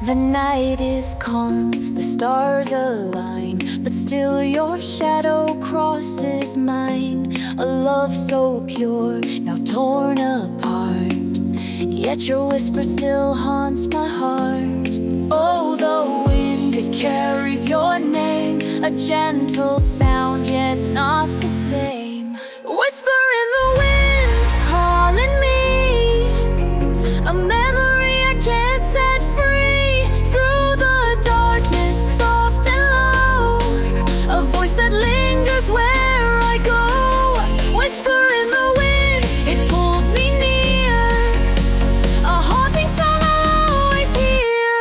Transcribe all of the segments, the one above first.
The night is calm, the stars align, but still your shadow crosses mine. A love so pure, now torn apart, yet your whisper still haunts my heart. Oh, the wind, it carries your name, a gentle sound, yet not the same. Whisper in the wind, calling me, a memory I can't set free. Through the darkness, soft and low, a voice that lingers where I go. Whisper in the wind, it pulls me near, a haunting song I'll always hear.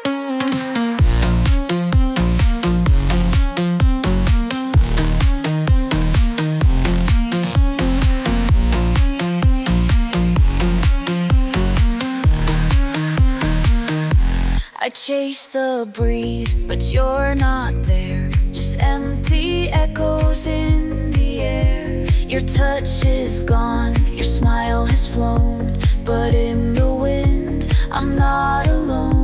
I chase the breeze, but you're not there, just empty echoes in the air. Your touch is gone, your smile has flown, but in the wind, I'm not alone.